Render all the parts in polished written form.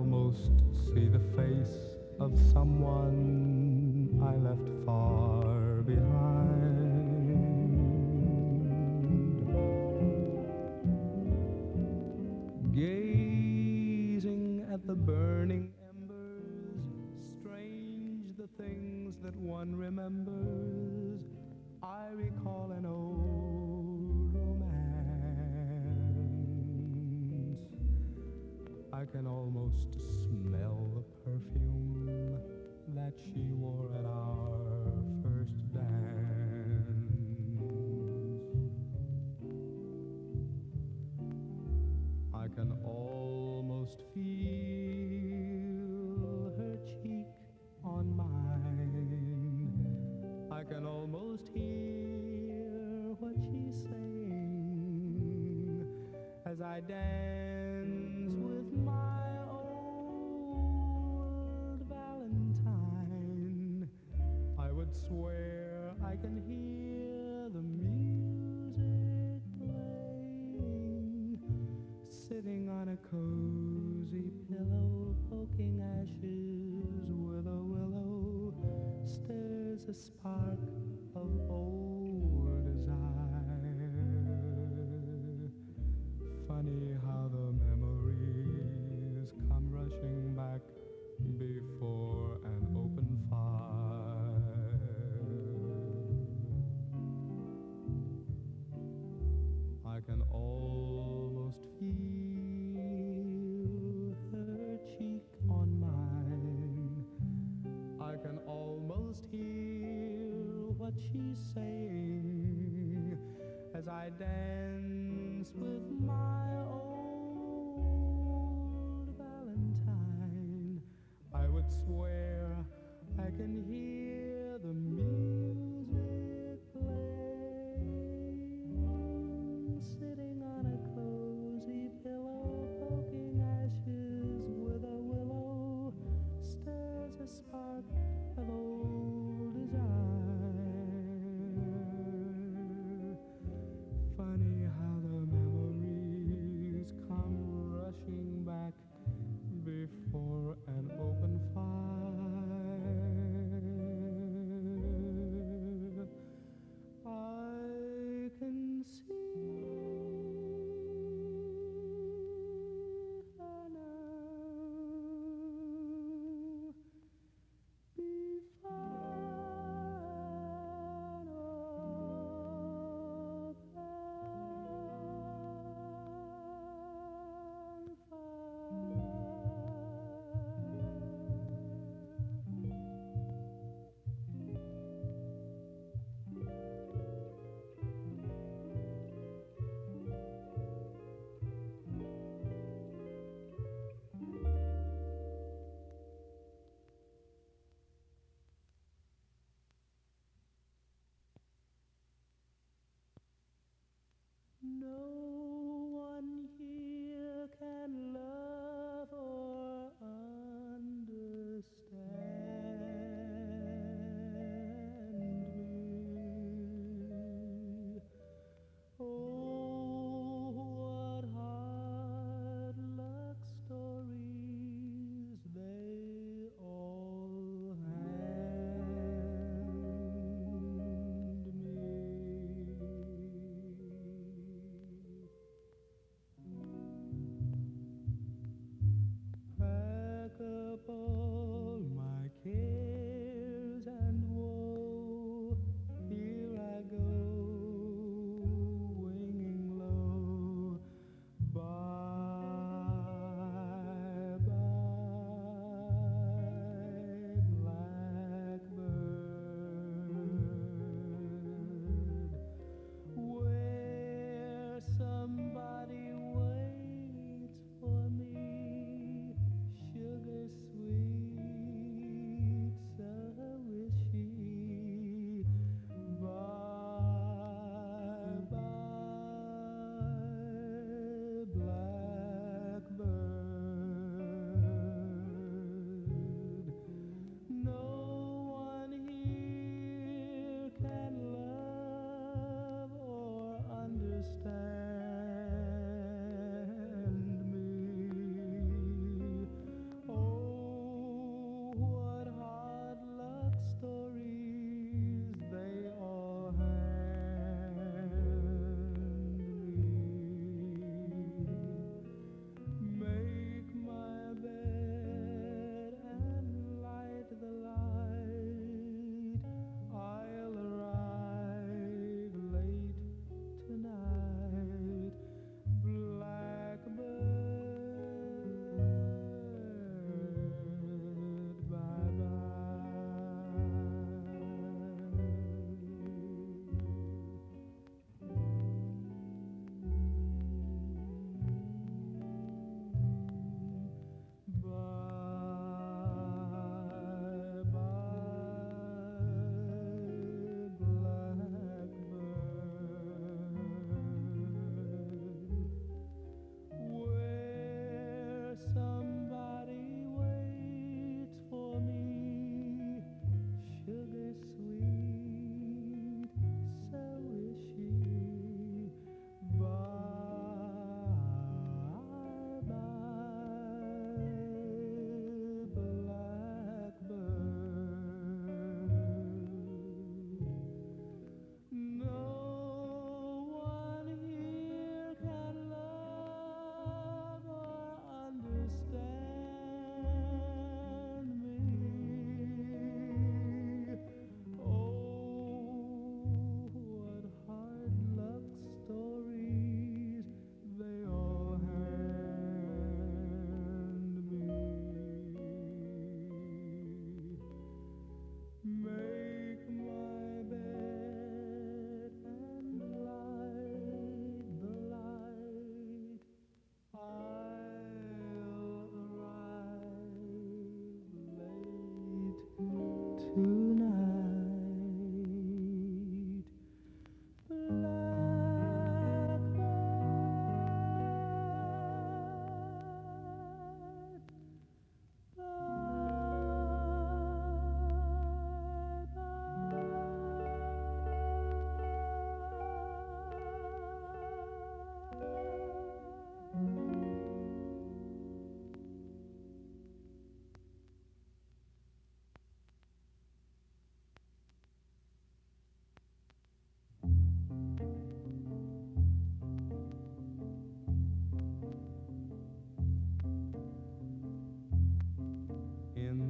almost see the face of someone I left far behind. Gazing at the burning embers, strange the things that one remembers. I recall an old romance. I can almost smell the perfume that she wore at our first dance. I can almost feel her cheek on mine. I can almost hear what she's saying as I dance with my old Valentine. I would swear I can hear the music playing, sitting on a cozy pillow, poking ashes with a willow, stirs a spark of old desire. Funny how the memories come rushing back before an open fire. I can almost feel her cheek on mine. I can almost hear what she's saying as I dance with my old Valentine. I would swear I can hear the music playing, sitting on a cozy pillow, poking ashes with a willow, stirs a spark of old desire. Funny how the memories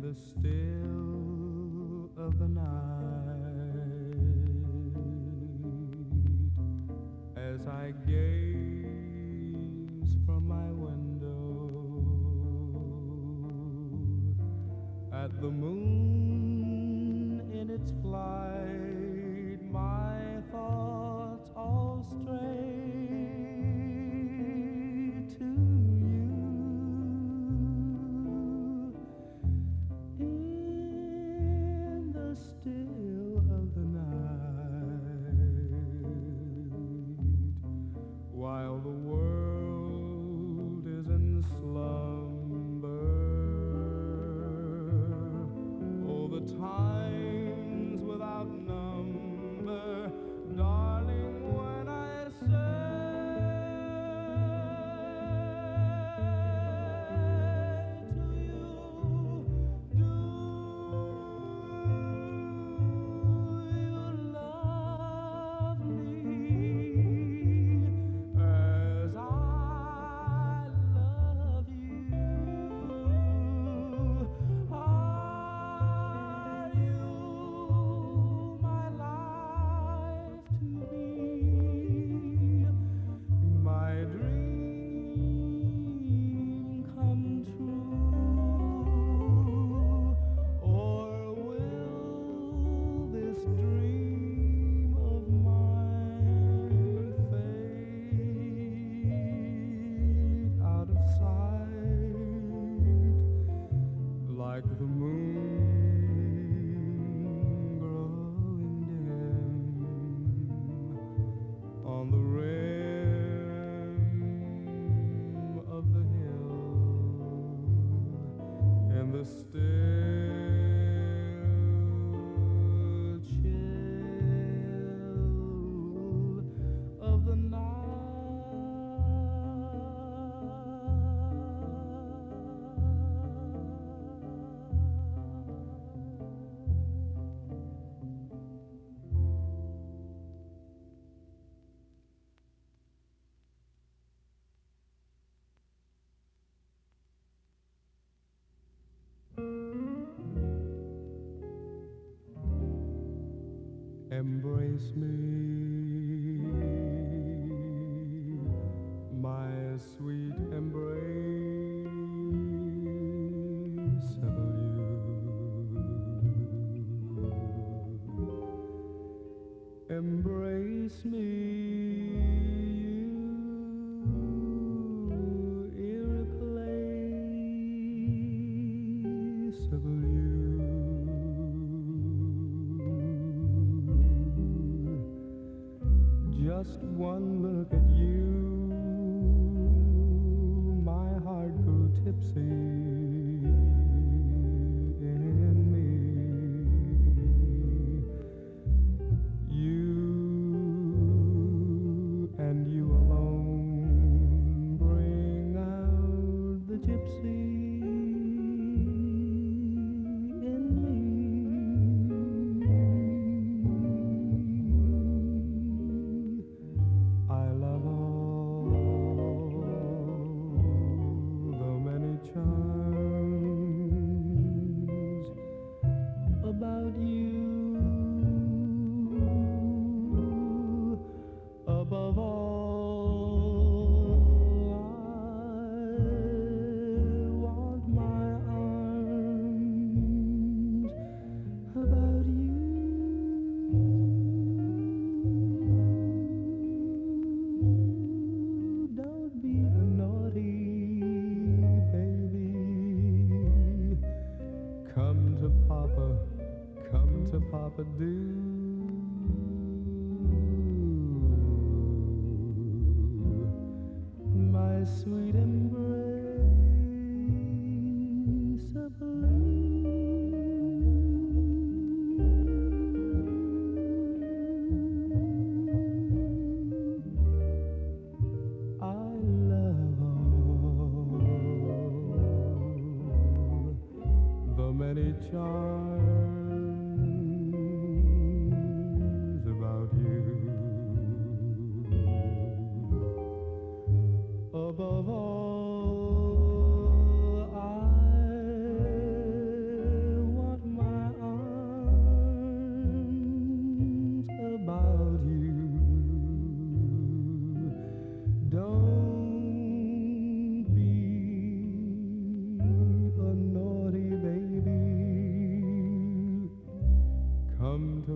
the still of the night, as I gaze from my window at the moon in its flight, my thoughts all stray to you. In the still of the night, while the world is in slumber, oh, the times without number, darling, when I say to you, do you love me as I love you? Are you my life to be, my dream come true, or will this dream of mine fade out of sight like the moon growing dim on the rim of the hill, in the still chill of the night. Embrace me, my sweet embraceable you. Embrace me, you irreplaceable you. Just one look at you, my heart grew tipsy in me. You and you alone bring out the gypsy in me. I love all the many charms about you. Above all, I want my arms about you. Don't be a naughty baby. Come to Papa, do. My sweet embraceable. I love all the many charms about you. Above all, I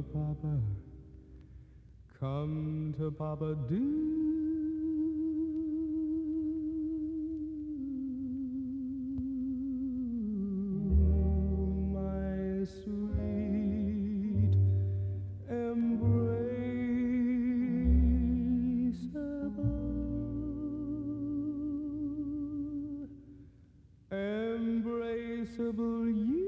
Papa, come to Papa, do. My sweet embraceable you.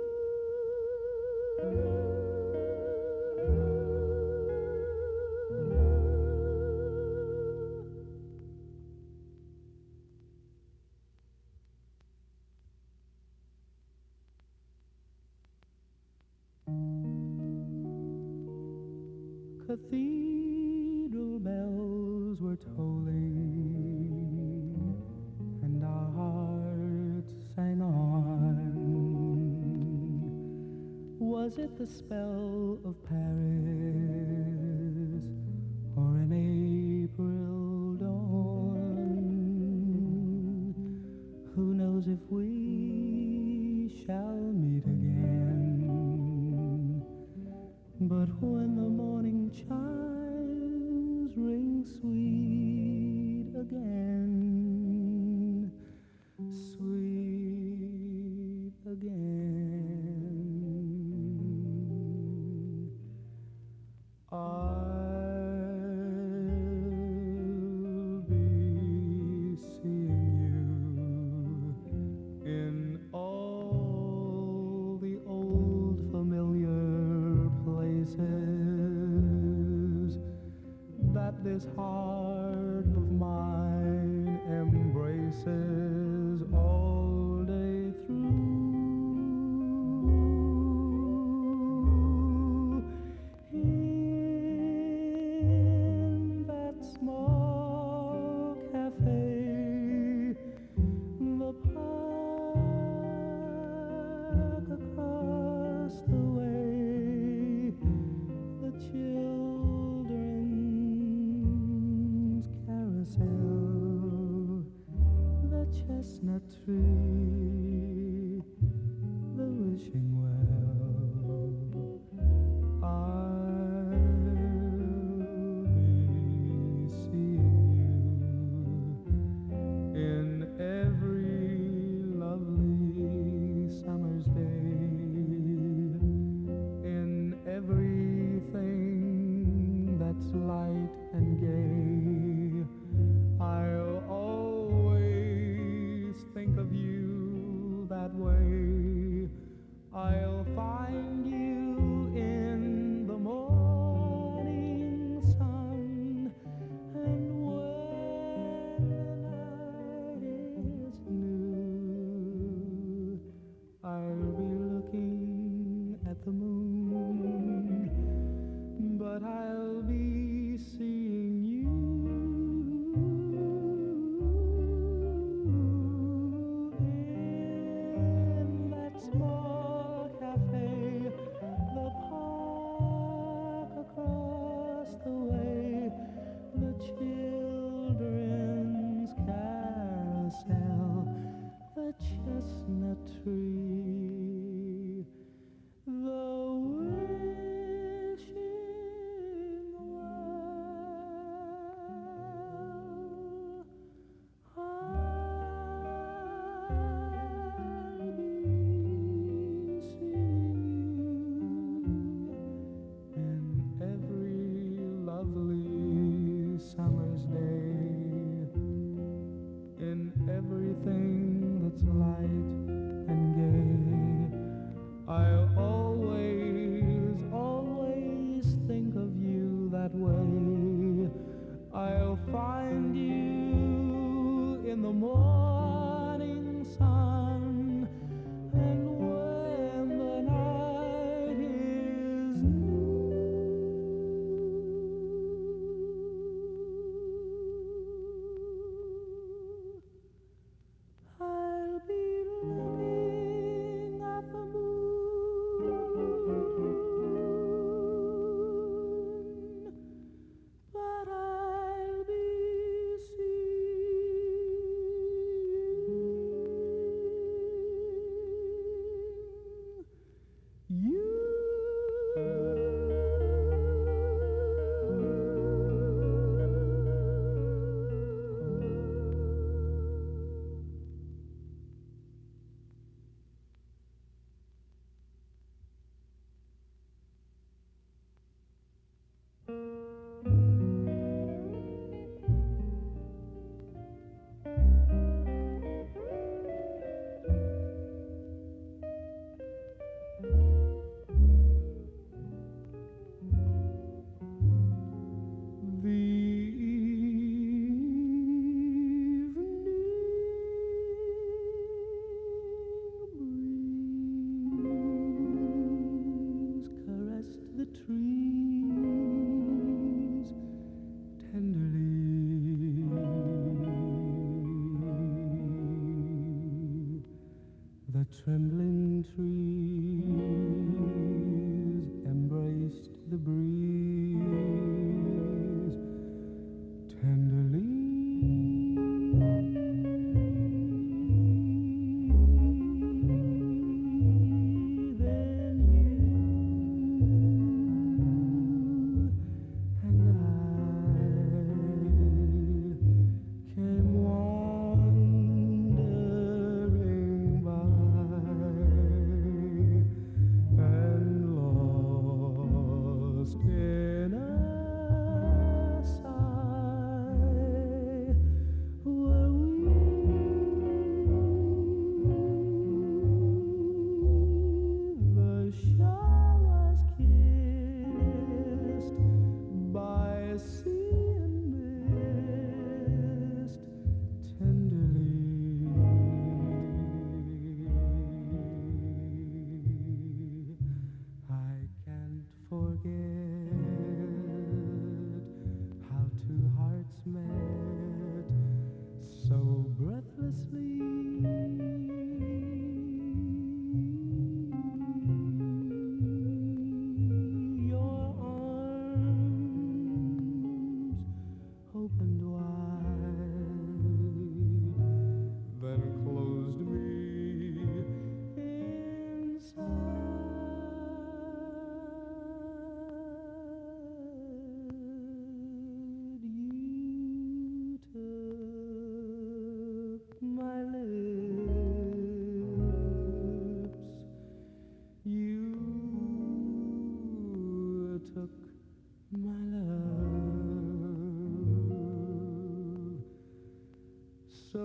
Cathedral bells were tolling, and our hearts sang on. Was it the spell of Paris, or an April dawn? Who knows if we shall meet again? But when the morning chimes ring sweet again, sweet again, I'll be seeing you in all the old familiar places that this heart pine trees embraced the breeze tenderly. Then you and I came wandering by and lost in a sigh were we. The shore was kissed by sea and mist tenderly. I can't forget how two hearts met so breathlessly. Your arms opened wide, then closed me inside. You took my lips. You took my love so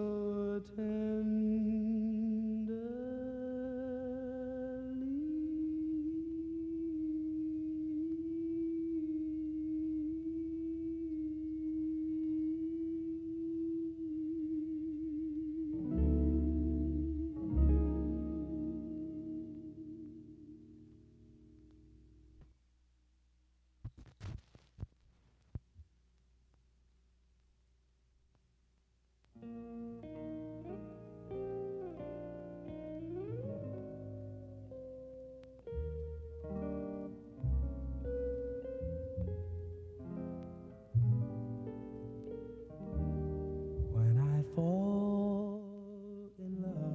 when I fall in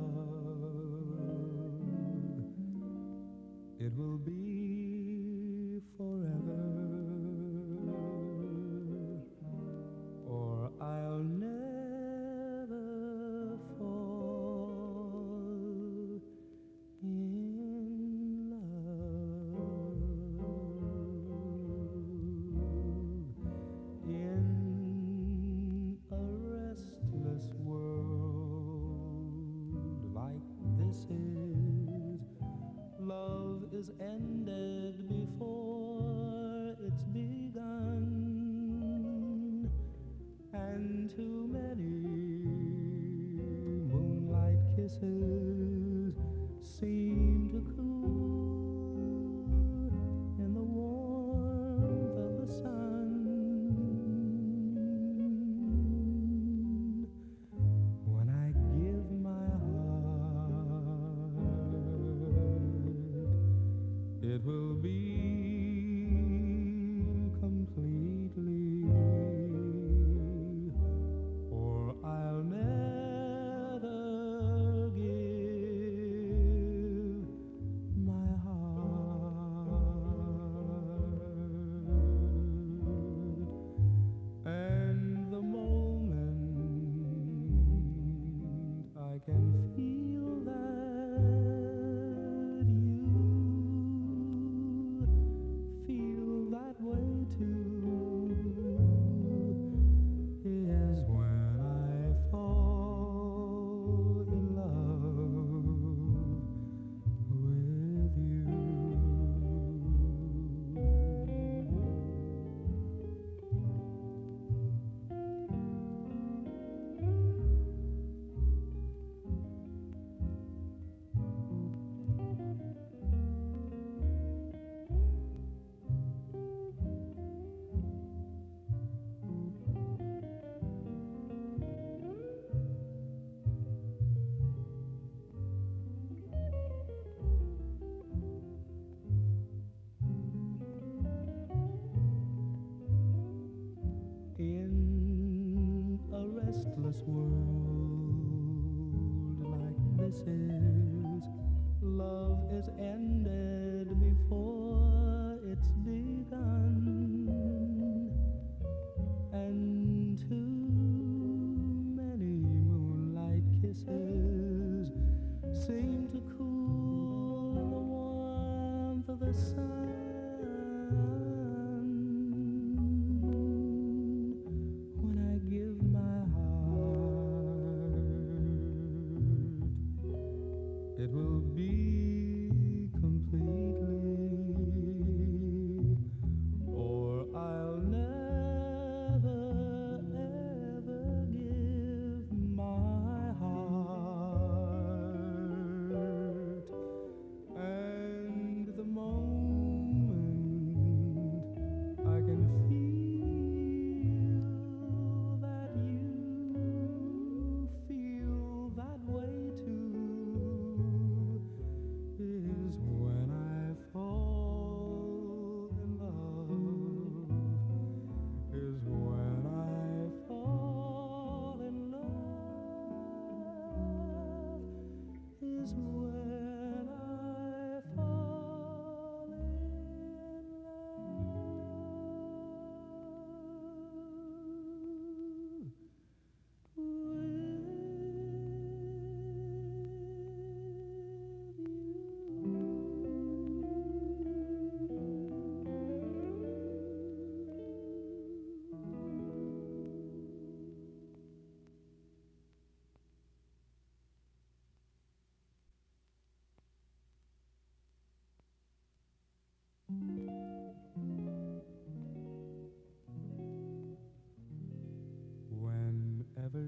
love, it will be forever, or I'll never fall in love. In a restless world like this is, love is ended before it's begun, and too many moonlight kisses seem to cool in the warmth of the sun. When I give my heart, it will be completely, or I'll never give my heart. And the moment I can feel that you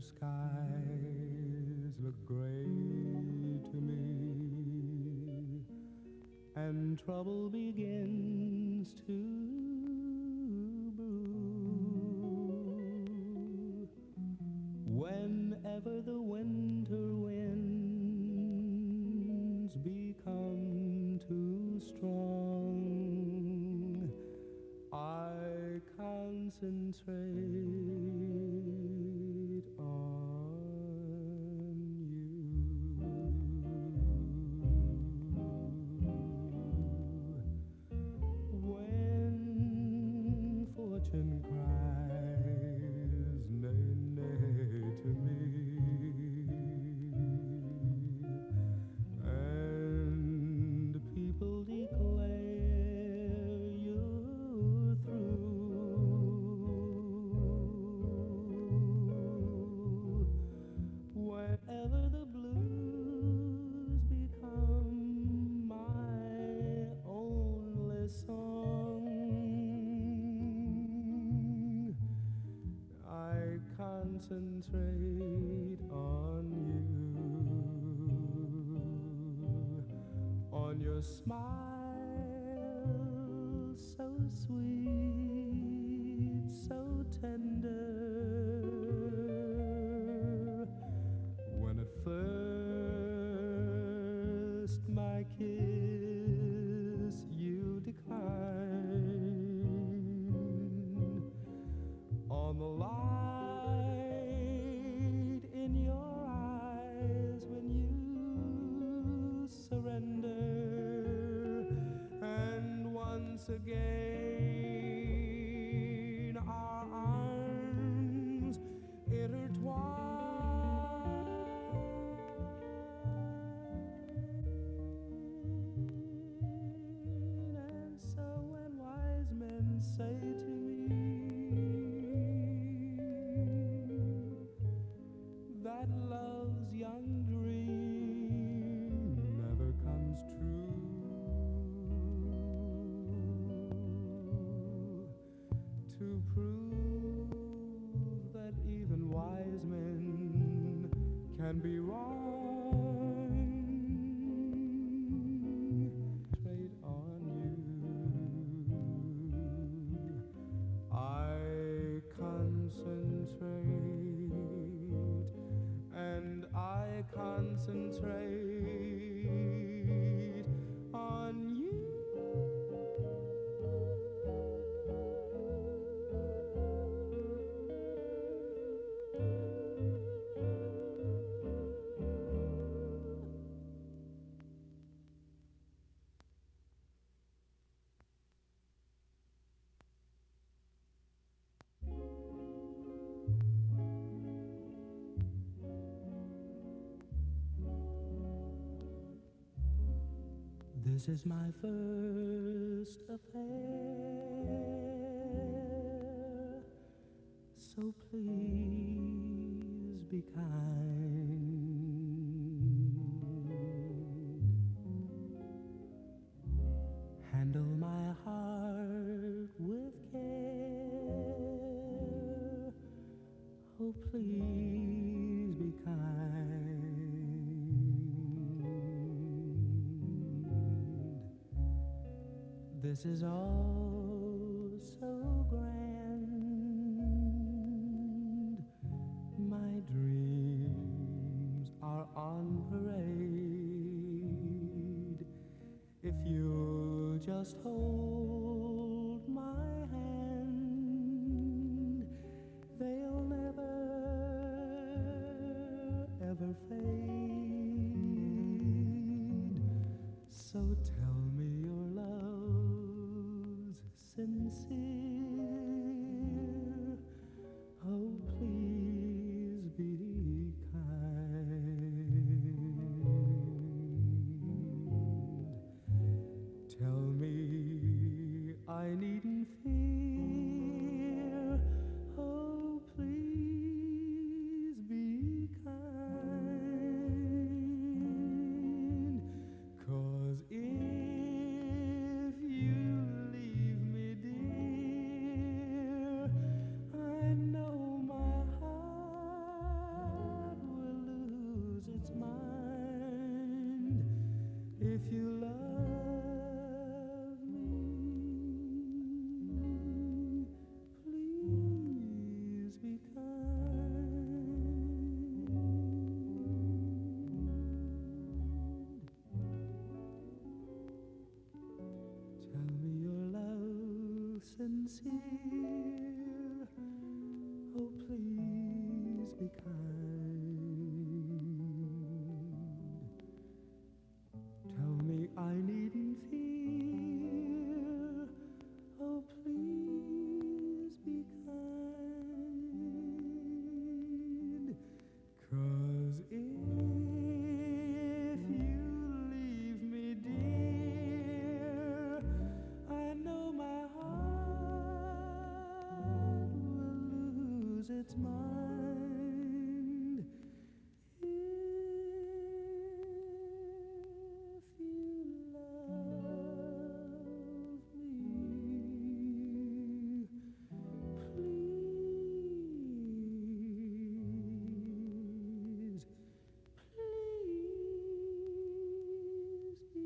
skies look gray to me, and trouble begins to brew. Whenever the winter winds become too strong, I concentrate on you. When fortune cries nay, nay to me, and people declare you're through, wherever the blues become my only song, I concentrate on you, on your smile so sweet, so tender. When at first my kiss you declined, on the light in your eyes when you surrender, and once again our arms intertwine. And so when wise men say to me that love's young dream never comes true, to prove that even wise men can be wrong, trade on you, I concentrate, and I concentrate on you. This is my first affair, so please be kind. Handle my heart with care, oh please be kind. This is all so grand, my dreams are on parade. If you'll just hold my hand, they'll never, ever fade. So tell me your love's sincere, oh please be kind. Tell me I needn't fear, oh please be kind. 'Cause if you leave me, dear, I know my heart sincere. Oh, please be kind. Tell me I needn't fear. Oh, please be kind. 'Cause if you leave me, dear, I know my heart will lose its mind. If you love me, please, please be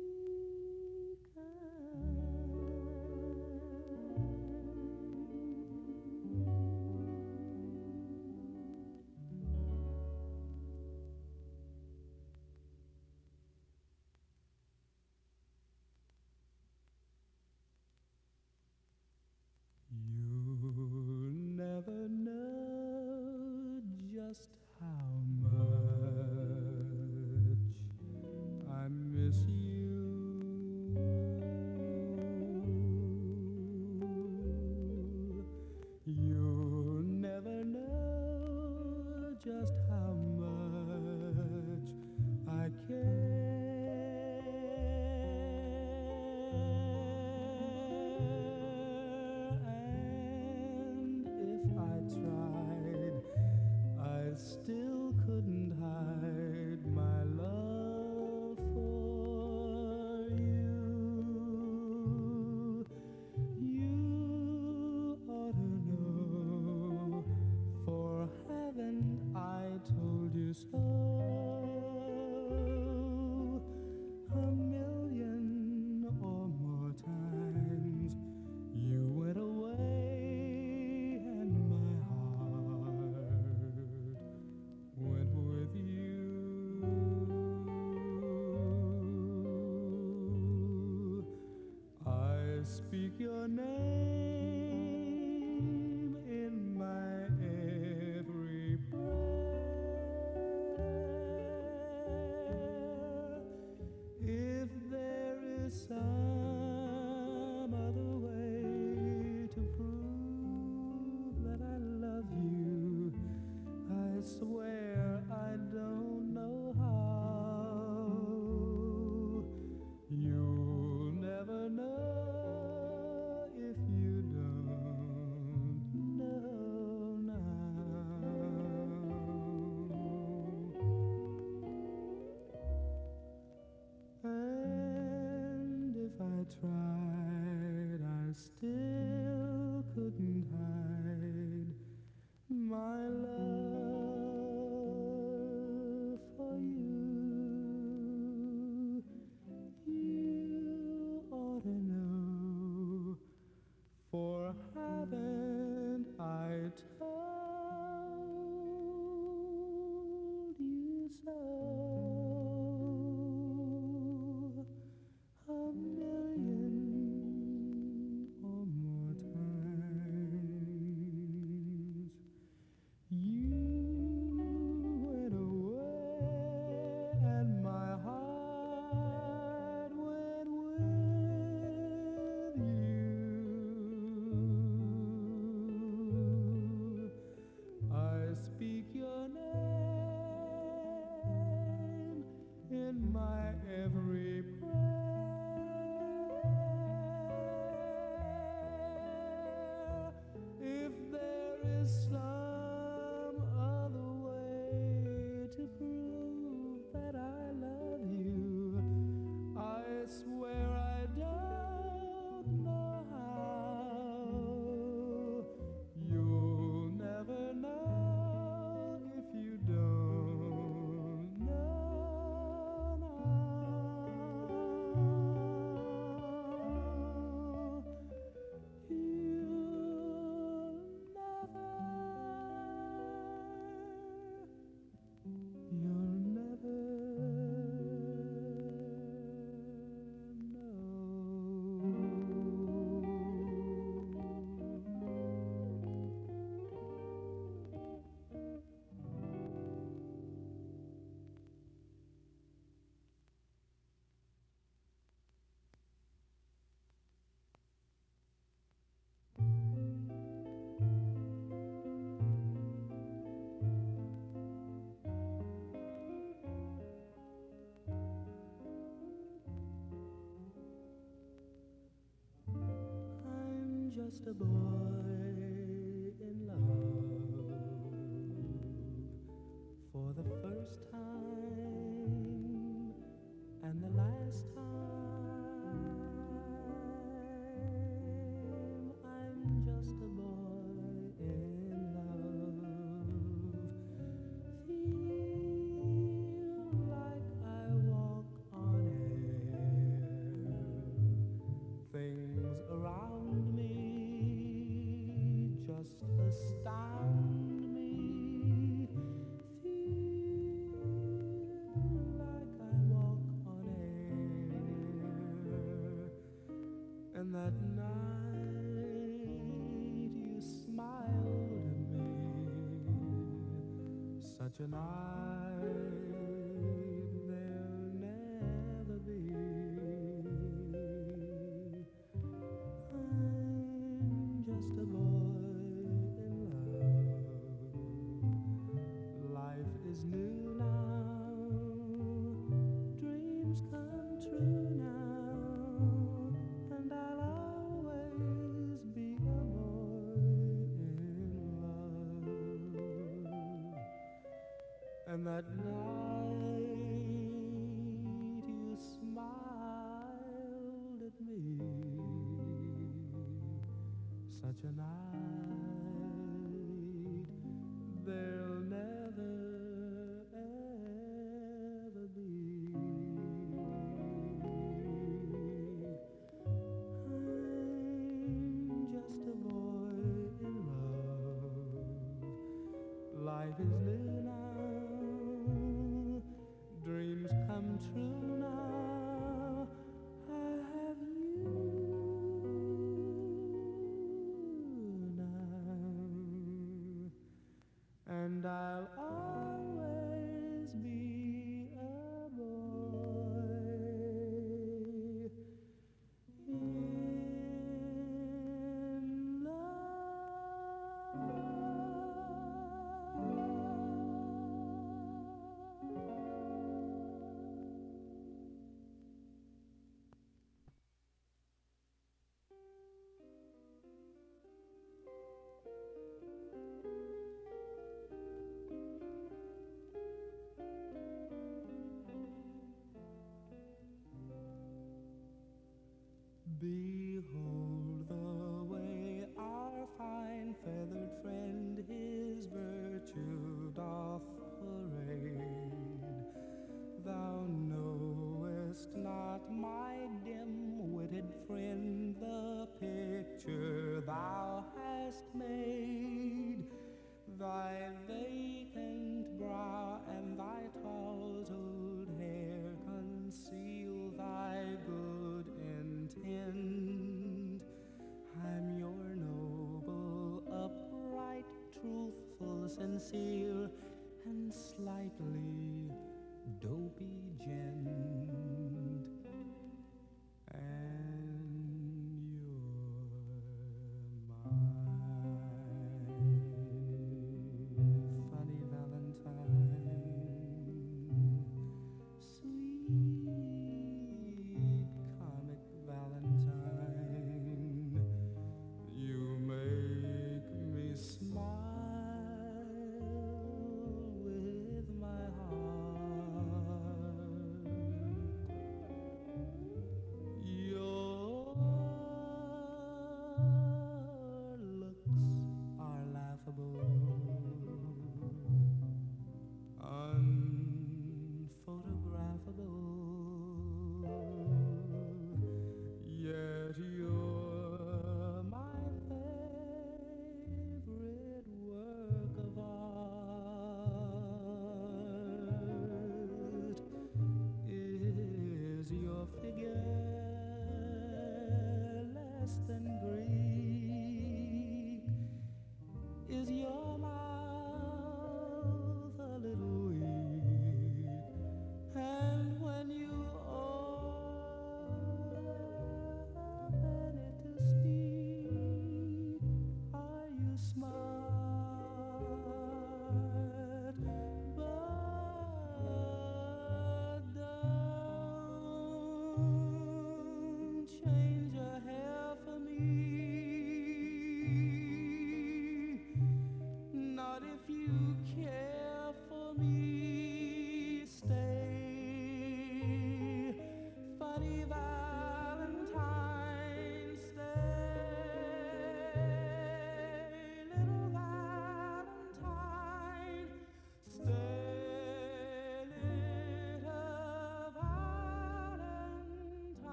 You never know just how much I miss you. You never know just how much I care. And if I tried, I still couldn't hide my love for you. You ought to know, for haven't I told you so? A million or more times you went away and my heart went with you. I speak your name in my every prayer. If there is some other way to prove that I love you, I swear I don't know how. You'll never know if you don't know now. And if I tried, I still couldn't hide my love for you. You ought to know, for haven't I told you so? A million or more times. just a boy in love for the first time and the last time. I'm just a boy in love. Feel like I walk on air. Things around me just astound me. Feel like I walk on air. And that night you smiled at me, such a night there'll never be. I'm just a boy in love. Life is new now, dreams come true now, and I'll always be a boy in love. And that night you smiled at me, such a night there'll never ever be. I'm just a boy in love. Life is new now, dreams come true now. I have you now, and I'll always be a boy in love. Behold the way our fine feathered friend his virtue doth parade. Thou knowest not, my dim-witted friend, the picture thou hast made. Thy vacant brow and thy tousled hair conceal thy good intent. I'm your noble, upright, truthful, sincere, and slightly dopey gent. And you're my funny Valentine, sweet comic Valentine. You make me smile with my heart. Your looks are laughable, unphotographable, yet you're my favorite work of art. Is your figure less than